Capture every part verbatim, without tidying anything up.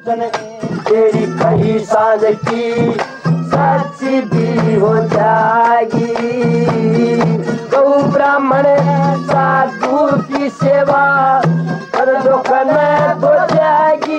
तने तेरी कही सांझ की सच्ची भी हो जाएगी। गौ ब्राह्मण साधु की सेवा कर दुखन हो जाएगी।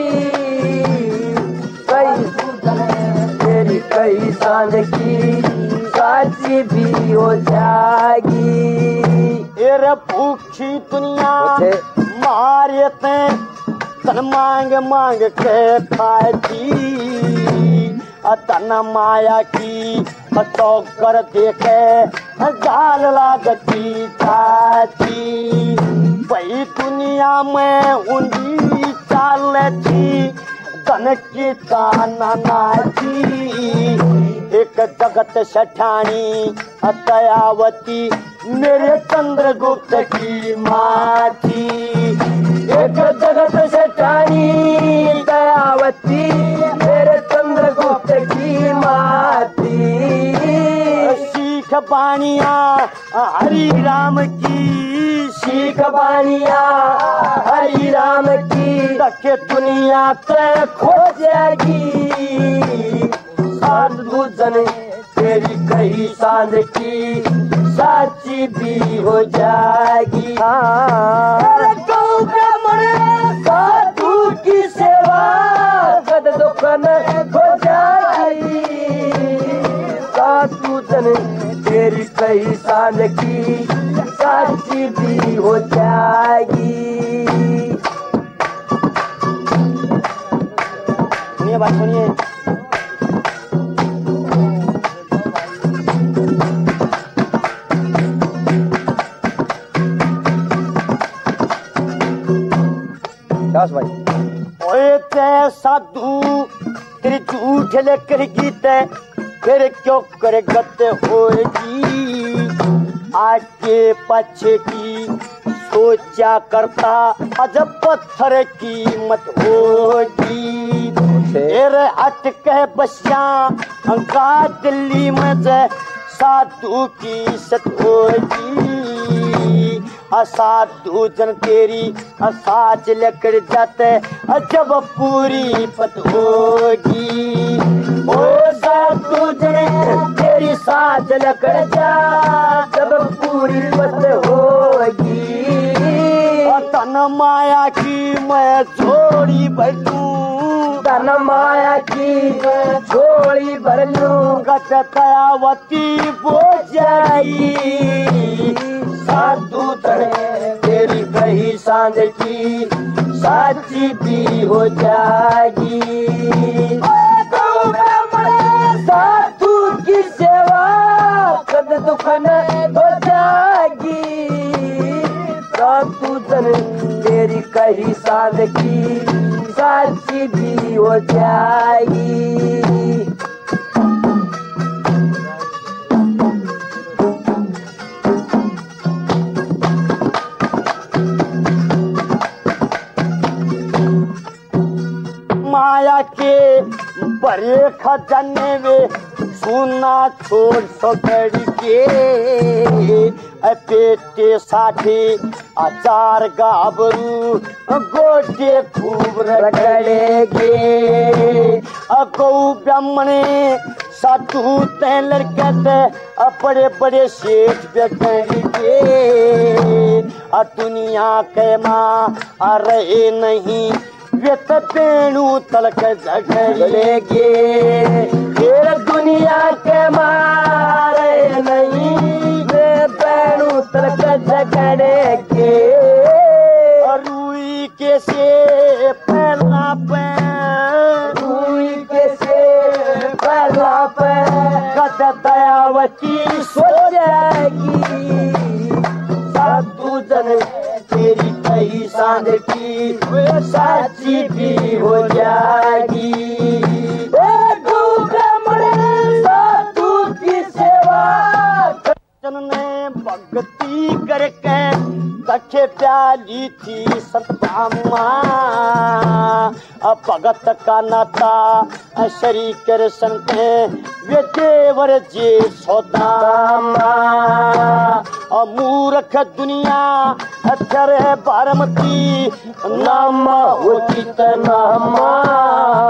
कई तेरी कई सांझ की सच्ची भी हो जाएगी। एरे भूखी दुनिया मारे ते तन मांग मांग के खाती। तन माया की तो कर देखे जाल लागती छाती। वही दुनिया में उंडी चाल थी धन की ताना नाची। एक जगत सठानी दयावती मेरे चंद्रगुप्त की माँ थी। एक जगत सठानी दयावती मेरे चंद्रगुप्त की माँ थी। सीख बानिया हरि राम की, सीख बानिया हरि राम की तके दुनिया ते खो जाएगी। साधु जन तेरी कही सांझ की सच्ची भी हो जाएगी। गौ ब्राह्मण साधु की सेवा कद दुखन हो जाएगी। साधु जन तेरी कही सांझ की सच्ची भी हो जाएगी। सुनिए बात सुनिए। भाई ओए ते साधु तेरी झूठ लेकर गीते फिर क्यों करे गत होगी। आगे पीछे की सोचा करता अजब पत्थर की मत होगी। तेरे अटके बसिया अंका दिल्ली में जे साधु की सत होगी। असाधु जन तेरी असाच लेकर जाते जब पूरी पत होगी। ओ साधु जन तेरी साच लेकर जा जब पूरी पत होगी। तन माया की मैं छोड़ी बैठूं, तन माया की छोड़ी भर लूं गत दयावती हो जाएगी। साधु तने तेरी कही सांझ की सच्ची भी हो जाएगी। गौ ब्राह्मण साधु की सेवा कद दुखन हो जाएगी। साधु तने तेरी कही सांझ की सच्ची भी हो जाएगी। माया के बड़े खजाने में सोना छोड़ सकड़ी के पेटे साठे अचार गाबरू गोटे खूब रगड़ेगे। गौ ब्राह्मणे साधु ते लड़के ते बड़े बड़े सेठ बैठेंगे। दुनिया के माँ रहे नहीं वे बेणु तलक झगड़ेगे। फिर दुनिया के मारे नहीं वे बेणु तलक झगड़ेगे। रुई के से पहला पे रुई के से पहला पे कद दयावती सो जाएगी। साधु जन तेरी कही सांझ की सच्ची भी हो जाएगी। गौ ब्राह्मण साधु की सेवा ने भक्ति करके कखे प्याली थी सतभामा। भगत का नाता शरीर कर संते वे देवर जे सौदामा। मूर्ख दुनिया अक्षर बारमती नाम होती त नामा।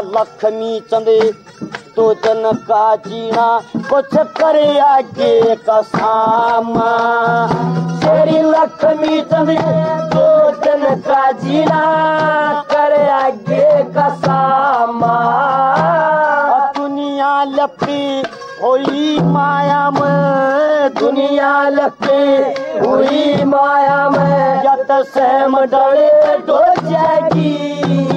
लक्ष्मी चंद दो जन का जीना कुछ करे आगे का सामा। तेरी लक्ष्मी चंद दो जन का जीना करे आगे का सामा। दुनिया लपी हुई माया में, दुनिया लपी हुई माया में, जत सहम डरे डो जाएगी